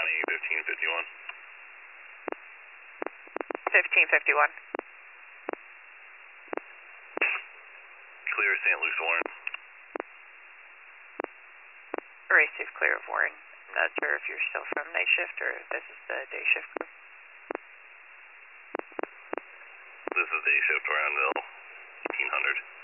County 1551. 1551. Clear St. Luke's Warren. Race 2 clear of Warren. I'm not sure if you're still from night shift or if this is the day shift crew. This is day shift around 1800.